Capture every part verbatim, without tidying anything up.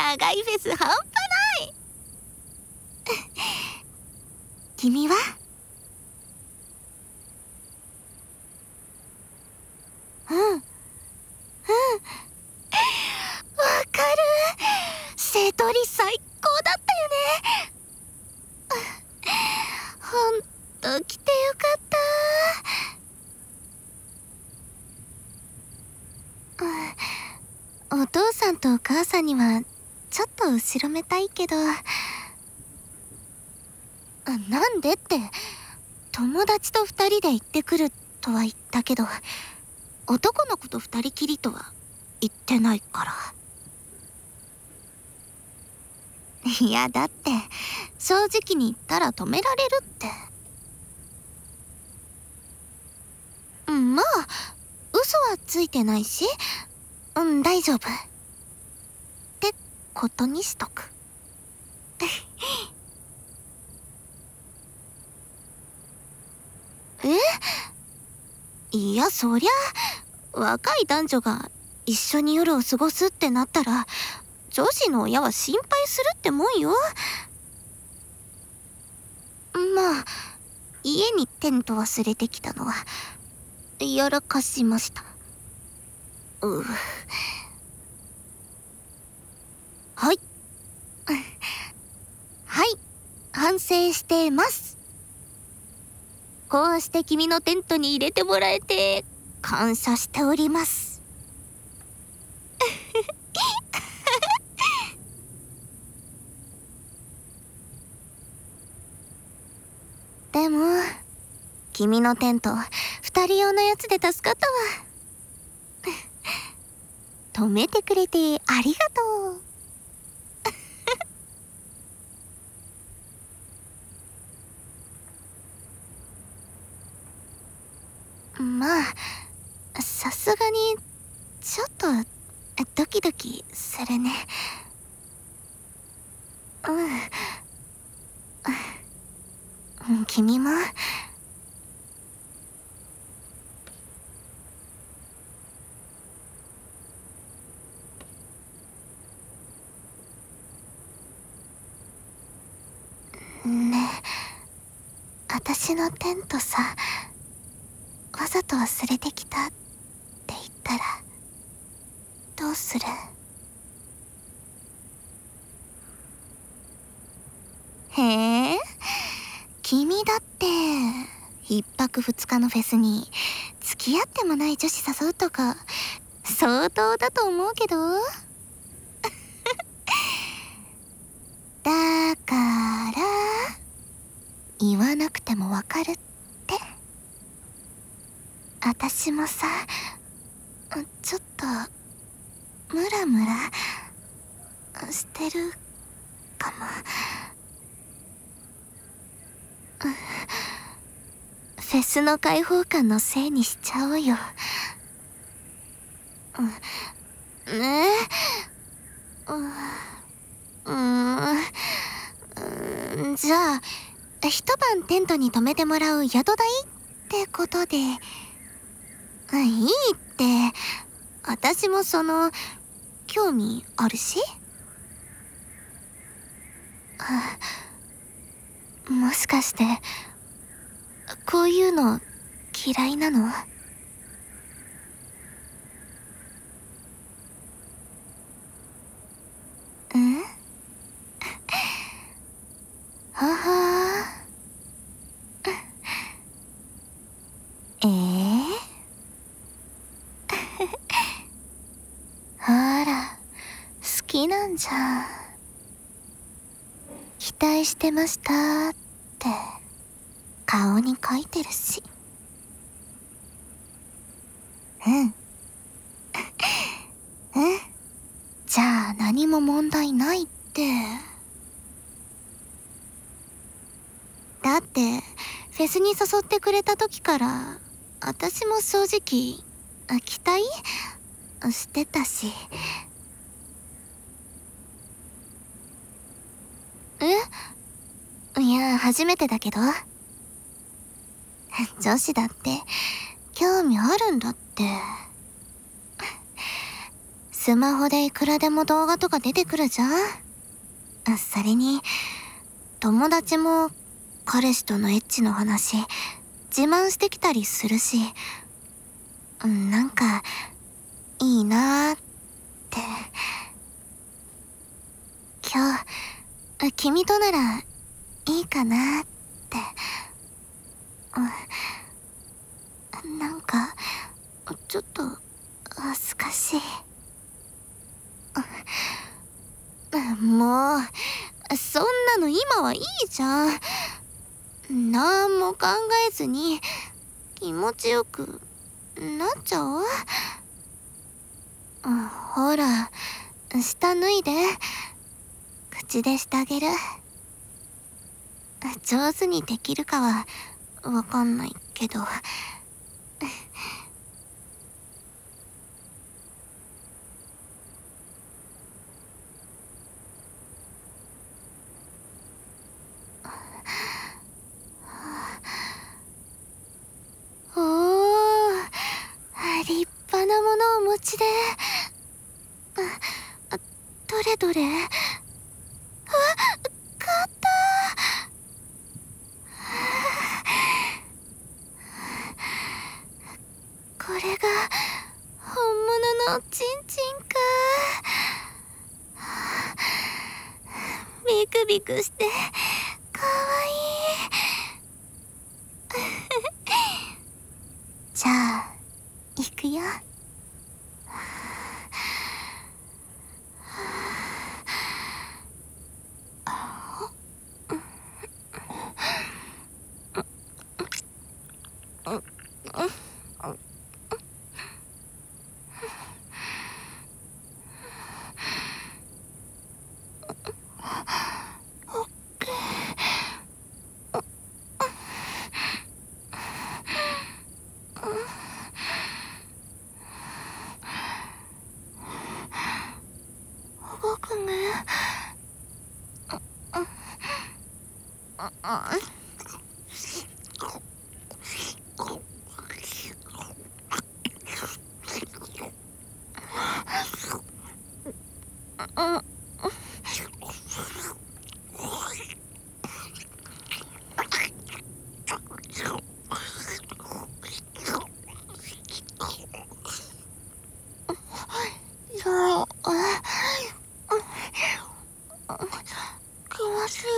長いフェス半端ない。君は？うんうん、わかる。瀬戸り最高だったよね。ほんと来てよかった。うん、お父さんとお母さんにはちょっと後ろめたいけど、なんでって友達と二人で行ってくるとは言ったけど、男の子と二人きりとは言ってないから。いやだって正直に言ったら止められるって。まあ嘘はついてないし、うん大丈夫ってことにしとく。え？いやそりゃ若い男女が一緒に夜を過ごすってなったら女子の親は心配するってもんよ。まあ家にテント忘れてきたのはやらかしました。うはいはい反省してます。こうして君のテントに入れてもらえて感謝しております。でも君のテント二人用のやつで助かったわ。止めてくれてありがとう。まあさすがにちょっとドキドキするね。うん、君も。ねえ、私のテントさ、わざと忘れてきたって言ったらどうする？へえ、君だって一泊二日のフェスに付き合ってもない女子誘うとか相当だと思うけど。だから言わなくてもわかるって。私もさちょっとムラムラしてるかも。フェスの開放感のせいにしちゃおうよ。ねえ、うーん、じゃあ一晩テントに泊めてもらう宿代ってことで。いいって、私もその興味あるし。もしかしてこういうの嫌いなの？ん？ははー。ええー、あら好きなんじゃん。期待してましたって顔に書いてるし。うんうん、じゃあ何も問題ないって。だってフェスに誘ってくれた時から私も正直期待してたし。え？いや初めてだけど。女子だって興味あるんだって。 スマホでいくらでも動画とか出てくるじゃん。それに友達も彼氏とのエッチの話自慢してきたりするし、なんかいいなーって。今日君とならいいかなって。なんかちょっと恥ずかしい。もうそんなの今はいいじゃん。なんも考えずに気持ちよくなっちゃおう。ほら下脱いで口でしてあげる。上手にできるかはわかんないけど。おー、立派なものをお持ちで。あ、どれどれ。あ、買った。これが本物のチンチンか。ビクビクしてかわいい。じゃあ行くよ。僕ね。気持ちいい。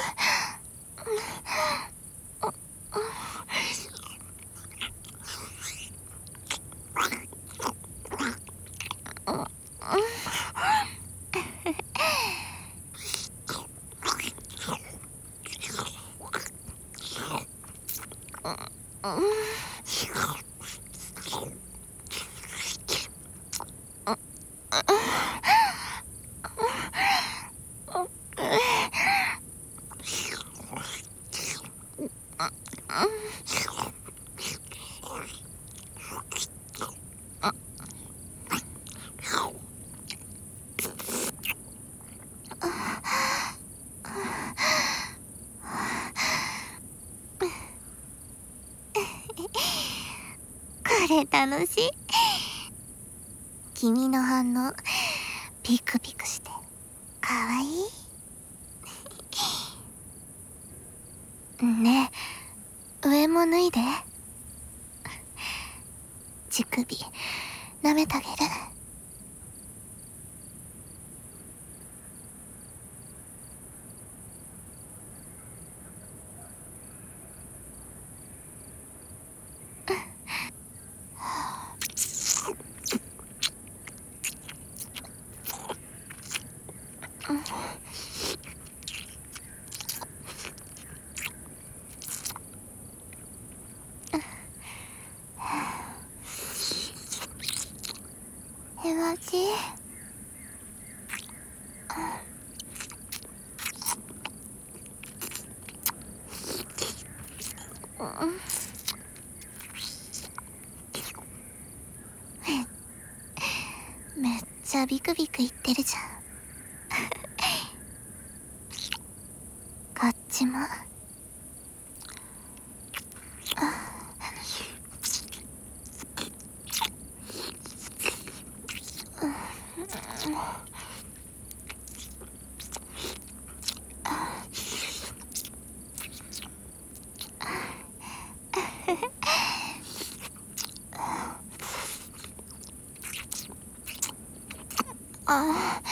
これ楽しい。君の反応ピクピクしてかわいい。ねえ、上も脱いで。乳首舐めてあげる。気持ちいい。めっちゃビクビク言ってるじゃん。こっちも。 あ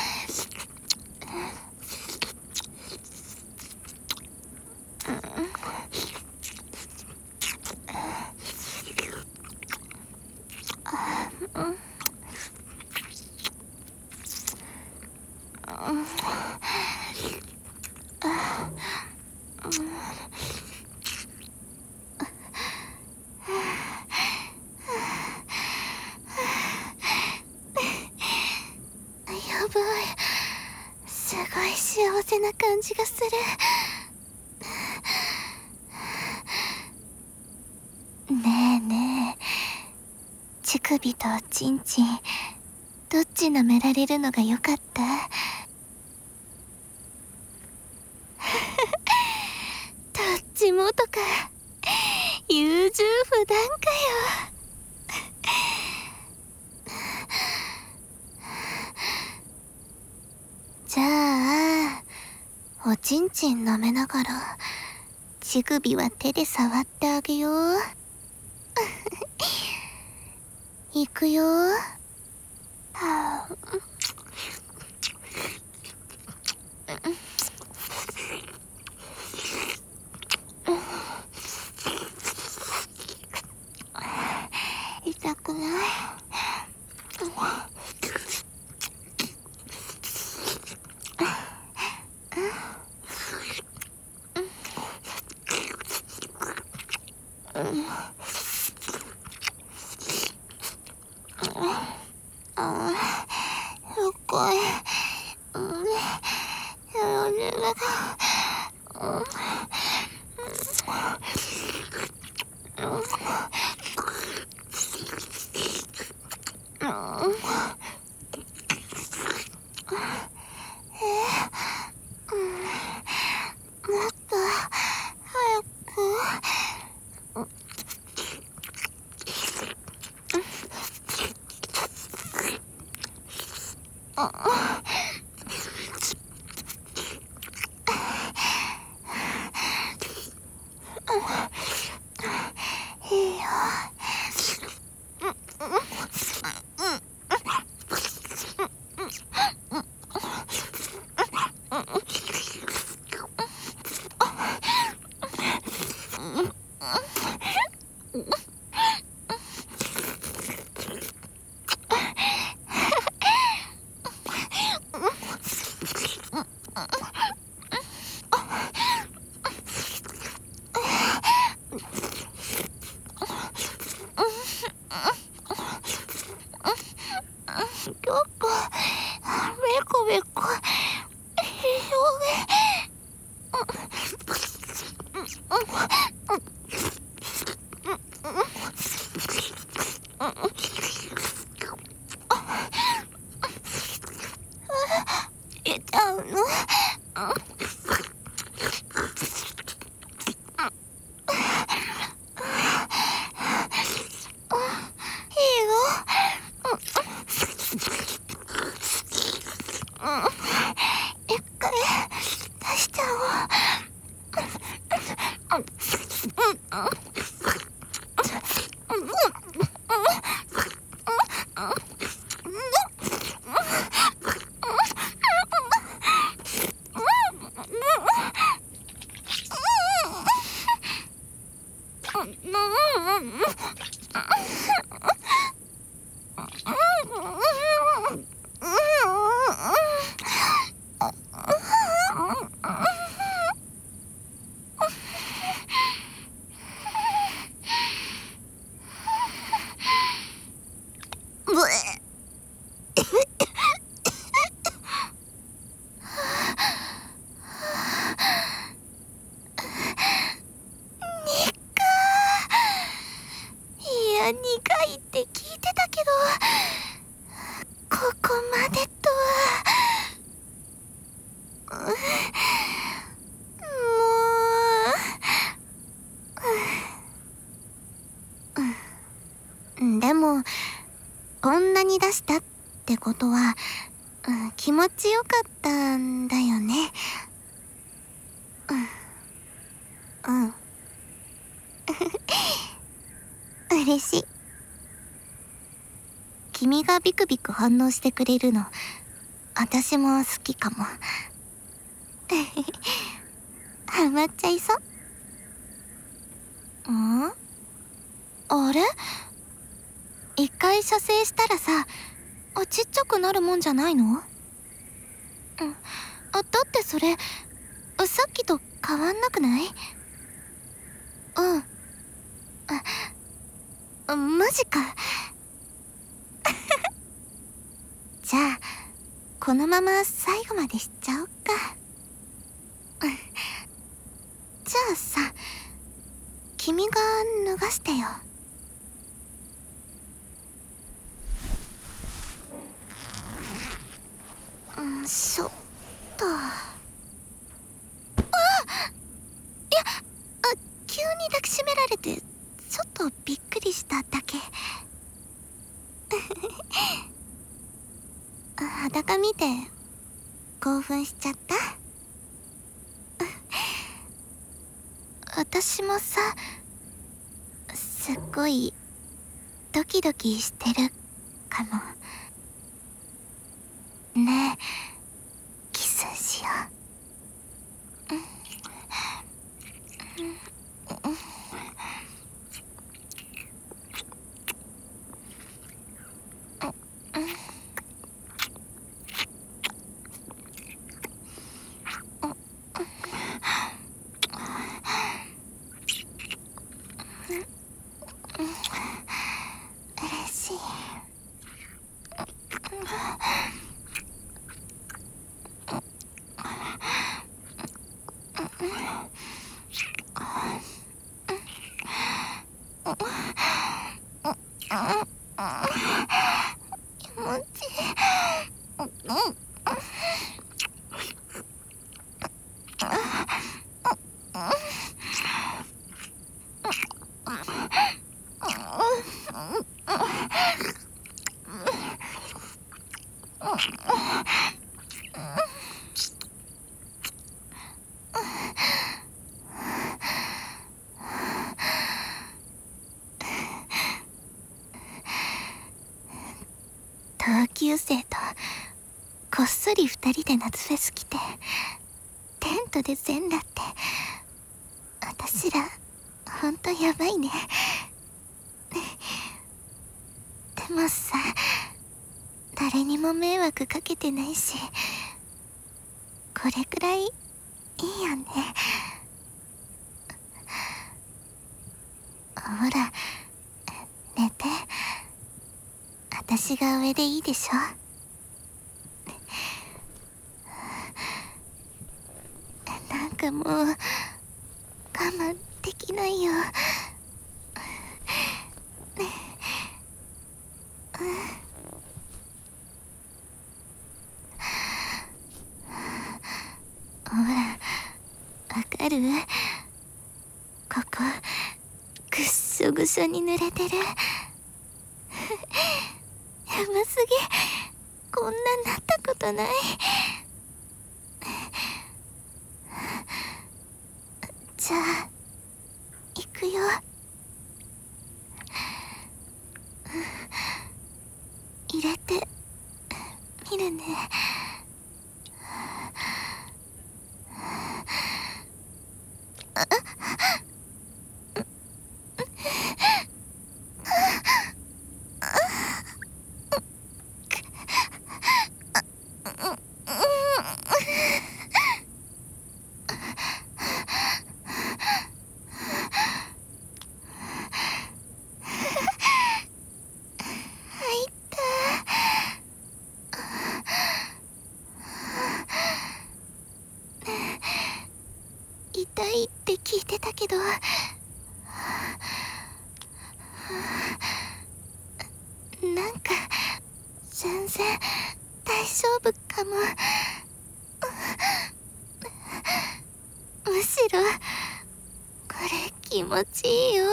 やばい、すごい幸せな感じがする。ねえねえ、乳首とチンチンどっち舐められるのが良かった？どっちもとか優柔不断かよ。じゃあおちんちん舐めながら乳首は手で触ってあげよう。いくよ。はあ、痛くない？深い。うん、いいよ。どこ？べこべこ。えたうの？一回出しちゃおう。いや、苦いって聞いてたけど、ここまでとは。もう、でもこんなに出したってことは、うん、気持ちよかったんだよね。うんうん嬉しい。君がビクビク反応してくれるの私も好きかも。ハマっちゃいそう。ん？あれ？一回射精したらさ、あちっちゃくなるもんじゃないの？うん。あ、だってそれさっきと変わんなくない？うん。あ、マジか。じゃあこのまま最後までしちゃおっか。じゃあさ、君が脱がしてよ。んしょっと。あ、いや、あ、急に抱きしめられてちょっとびっくりしただけ。裸見て興奮しちゃった？私もさ、すっごいドキドキしてるかも。ねえ、キスしよう。うんうん嬉しい。気持ちいい。同級生とこっそり二人で夏フェス来てテントで全裸って、私らほんとやばいね。でもさ、誰にも迷惑かけてないし、これくらいいいよね。ほら、寝て。私が上でいいでしょ。なんかもう我慢できないよ。ほら、わかる？ここぐっしょぐしょに濡れてる。やばすぎ。こんななったことない。じゃあ行くよ。入れてみるね。痛いって聞いてたけど、なんか全然大丈夫かも。むしろこれ気持ちいいよ。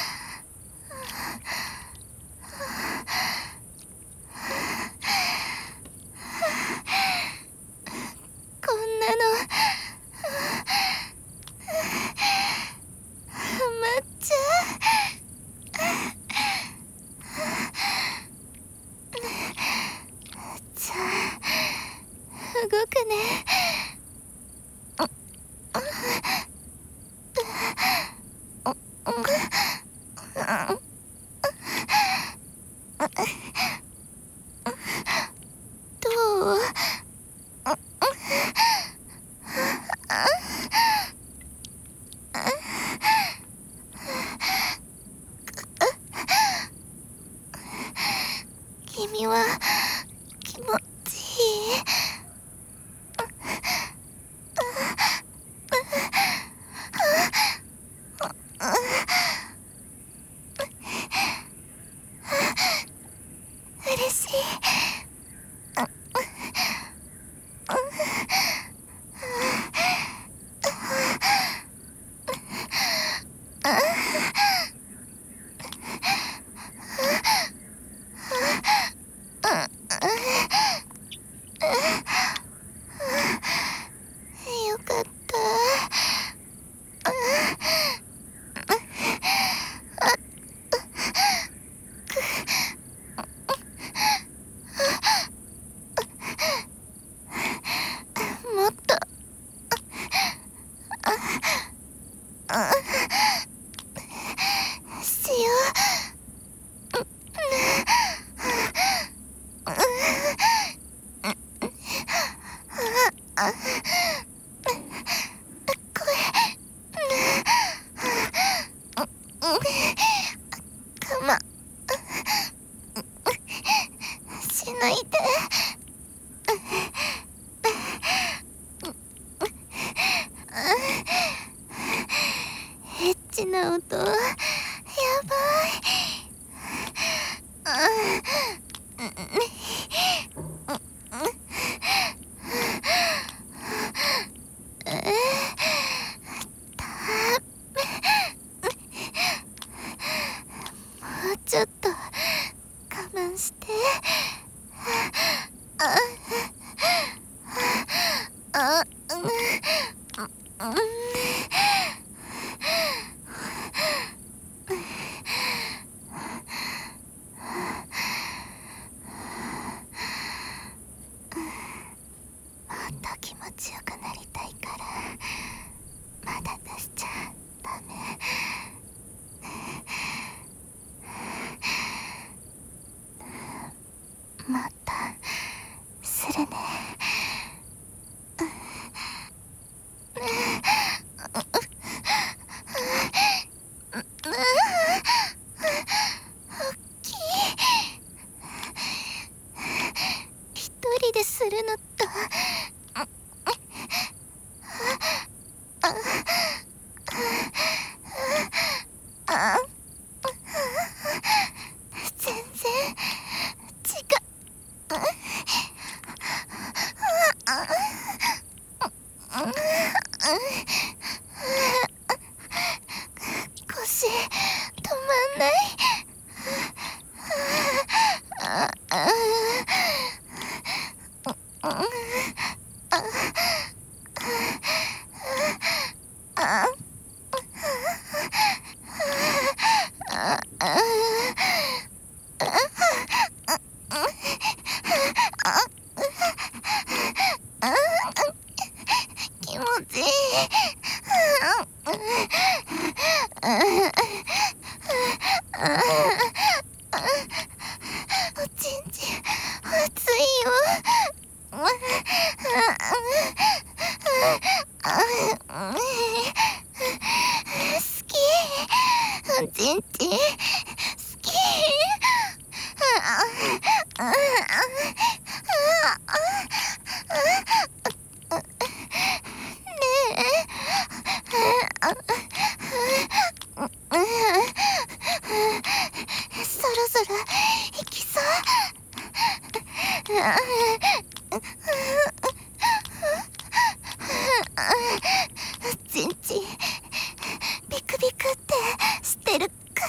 こんなのハマっちゃう。じゃあくね。どう？君は気持ちいい。嬉しい。よかった。もっとしよう。かましないで。エッチな音、やばい。もうちょっと我慢して。ああうんもっと気持ちよくなりたいからまだ出しちゃダメ。もっとするね。一人でするのとあ全然違う。腰止まんない。気持ちいい。おちんちん熱いよ。好き。おちんちん好き。そろそろ行きそう。ちんちんビクビクってしてるから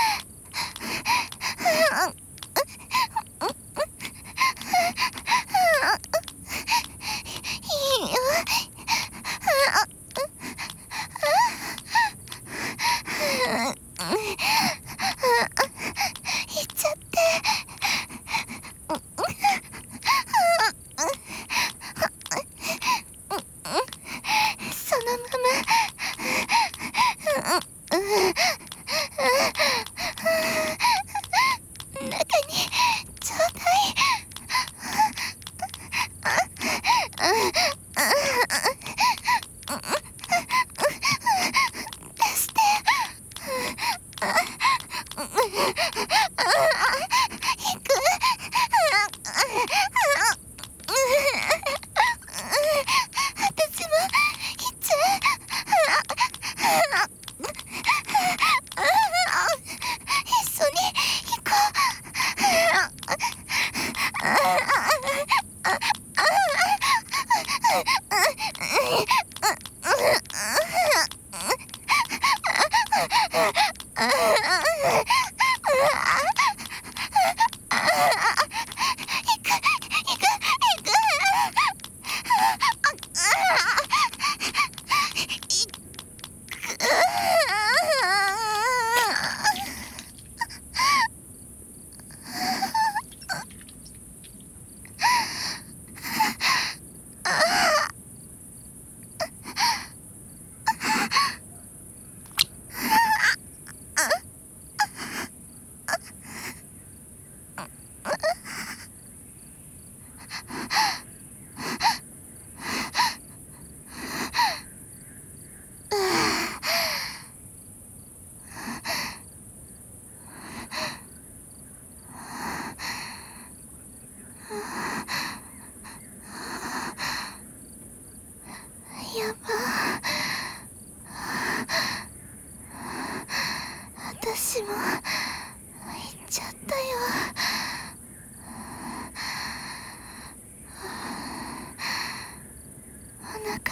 いいよ。行っちゃって。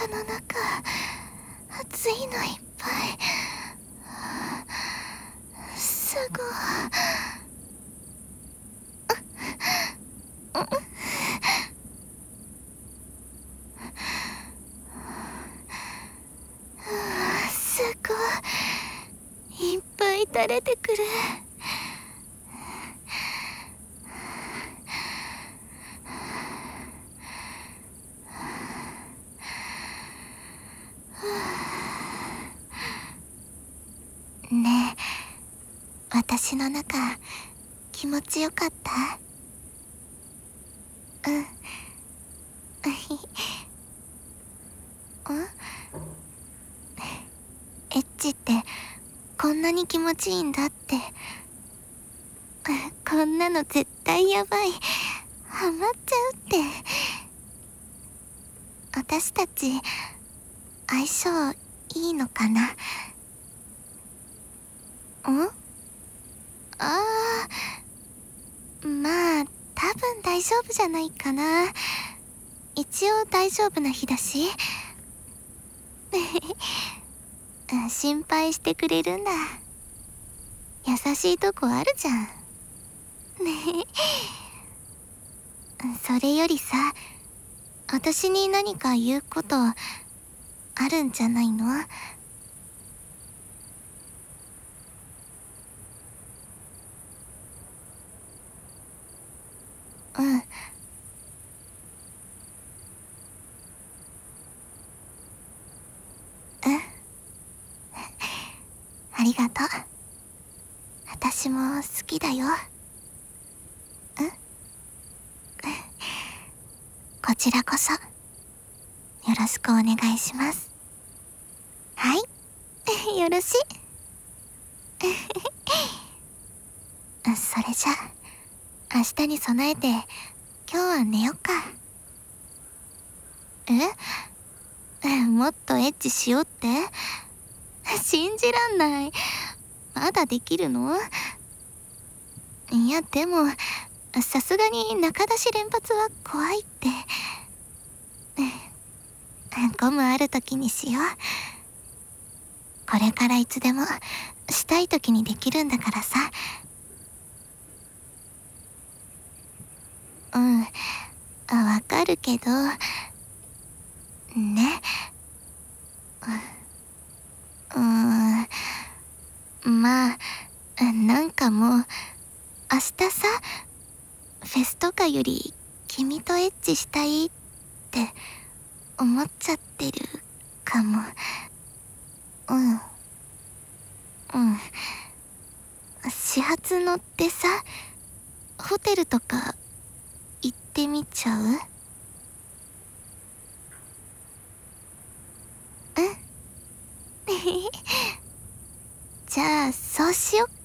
腹の中熱いのいっぱい。すごい。すごい。いっぱい垂れてくる。ねえ、私の中気持ちよかった？うん。んエッチってこんなに気持ちいいんだって。こんなの絶対やばい。ハマっちゃうって。私たち相性いいのかな？ん？あー、まあ多分大丈夫じゃないかな。一応大丈夫な日だし。心配してくれるんだ。優しいとこあるじゃん。ねそれよりさ、私に何か言うことあるんじゃないの？うん。うん。ありがとう。私も好きだよ。うん。こちらこそよろしくお願いします。はいよろしい。それじゃ明日に備えて今日は寝よっか。えもっとエッチしようって？信じらんない。まだできるの？いやでもさすがに中出し連発は怖いって。ゴムある時にしよう。これからいつでもしたい時にできるんだからさ。うんわかるけどね。うーんまあなんかもう明日さフェスとかより君とエッチしたいって思っちゃってるかも。うんうん始発乗ってさホテルとか行ってみちゃう？うんじゃあそうしよっか。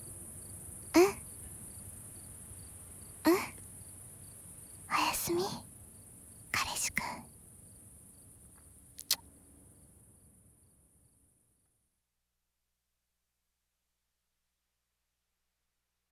うんうんおやすみ。